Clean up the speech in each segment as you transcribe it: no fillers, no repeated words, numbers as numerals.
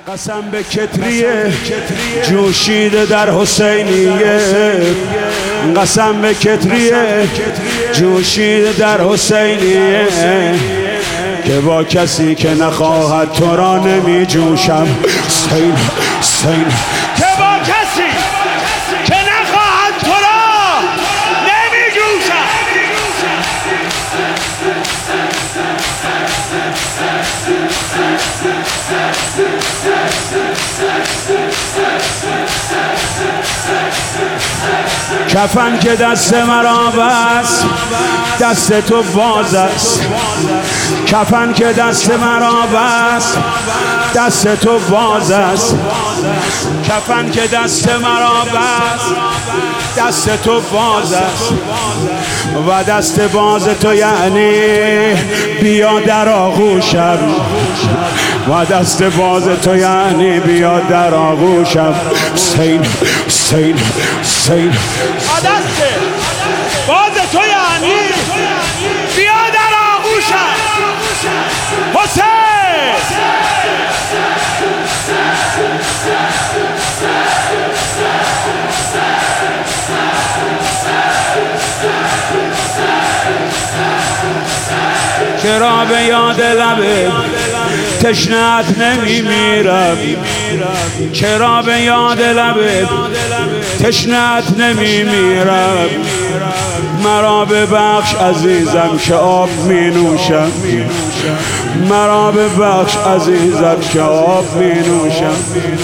قسم به کتریه جوشیده در حسینیه، قسم به کتریه جوشیده در حسینیه، که با کسی که نخواهد تو را نمی جوشم. حسین حسین که با کسی که نخواهد تو را نمی جوشم. کفن که دست مرا بست دست تو باز است، کفن که دست مرا بست دست تو باز است، کفن که دست مرا بست دست تو باز است، و دست باز تو یعنی بیا در آغوشم، و دست باز تو یعنی بیا در آغوشم. حسین حسین حسین دست باز تو یعنی بیا در آغوشم. حسین چرا به یاد لبه تشنه‌ات نمیمیرم، چرا به یاد لبه تشنه‌ات نمیمیرم، مرا ببخش عزیزم که آب می نوشم، مرا ببخش عزیزم که آب می نوشم.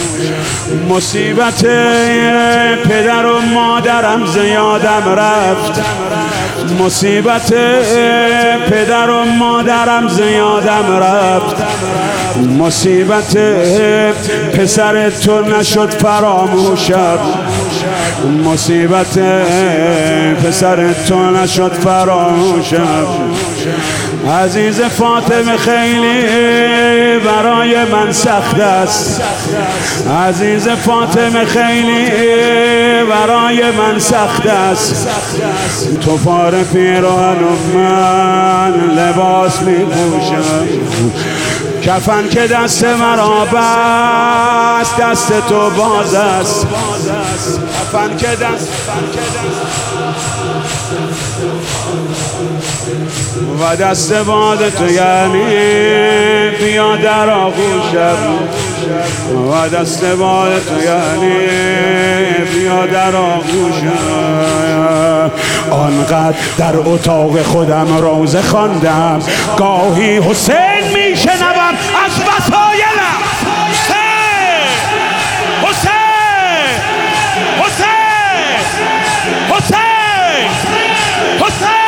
مصیبت پدر و مادرم زیادم رفت، مصیبت پدر و مادرم زیادم رفت، مصیبت پسر تو نشد فراموشم، مصیبت پسر تو نشد فراموشم. عزیز فاطمه خیلی برای من سخت است، عزیز فاطمه خیلی برای من سخت است، تو پاره پیراهن و من لباس می پوشم، کفن که دست مرا بست دست تو باز است، کفن که دست و دست باز تو یعنی بیا در آغوشم، و دست باز تو یعنی بیا در آغوشم. آنقدر در اتاق خودم روزه خواندم، گاهی حسین میشنوم از وسایلم. حسین حسین حسین حسین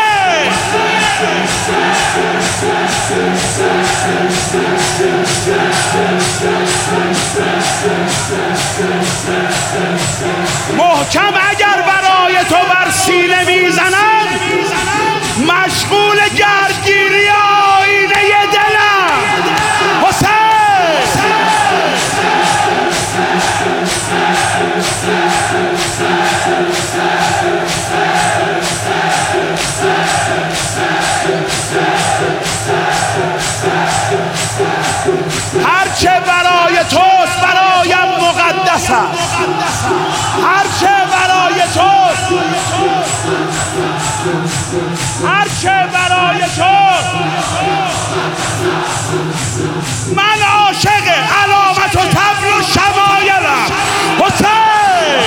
محکم اگر برای تو بر سینه میزنم، مشغول گردگیری آینه دلم. حسین هرچه برای توست برایم مقدس است، هرچه برای توست، هرچه برای توست. من عاشق علامت و طبل و شمایلم. حسین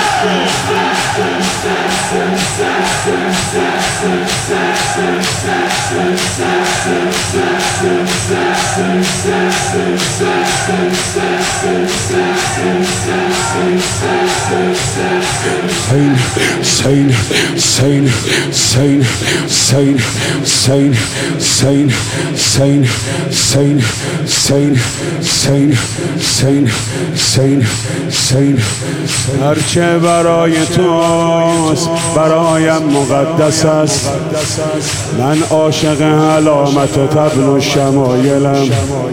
حسین حسین حسین حسین حسین حسین حسین حسین حسین حسین حسین حسین حسین هرچه برای توست برایم مقدس است، من عاشق علامت و طبل و شمایلم.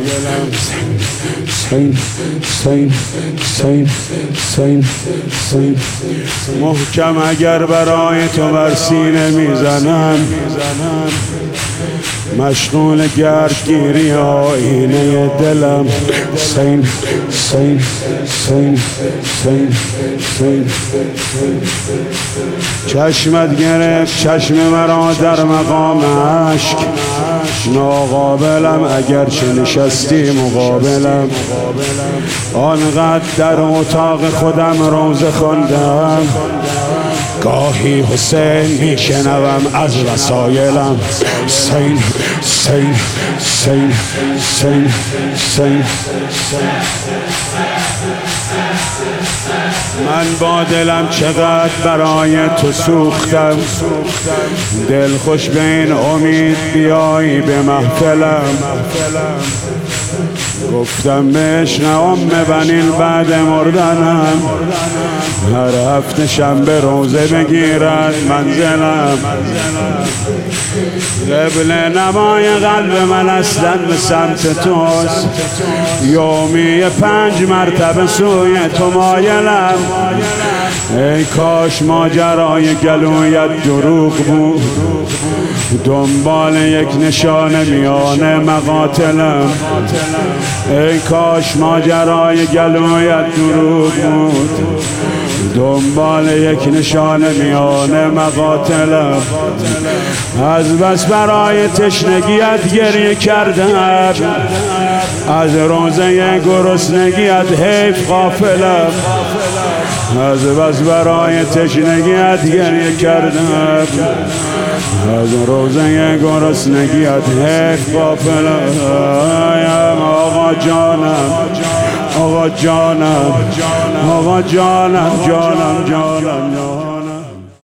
حسین حسین حسین حسین حسین محکم اگر برای تو بر سینه میزنم، مشغول گردگیری آینه دلم. حسین حسین حسین حسین حسین. چشمت گرفت چشم مرا در مقام عشق، ناقابلم اگرچه نشستی مقابلم. آنقدر در اتاق خودم روزه خواندم، گاهی حسین میشنوم از وسایلم. حسین حسین حسین حسین حسین. من با دلم چقدر برای تو سوختم، دل خوش به این امید بیایی به محفلم. گفتم به عشق بنین بعد مردنم، هر هفته شنبه روزه بگیرد منزلم. قبل نمای قلب من اصلا به سمت توست، یومی 5 مرتبه سوی تو مایلم. ای کاش ماجرای گلویت دروغ بود، دنبال یک نشانه میانه مقاتلم. ای کاش ماجرای گلویت دروغ بود، دنبال یک نشانه میانه مقاتلم. از بس برای تشنگیت گریه کردم، از روزه گرسنگیت حیف غافلم. از بس برای تشنگیت گریه کردم، از روزه گرسنگیت حیف غافلم. آقا جانم آقا جانم آقا جانم جانم جانم.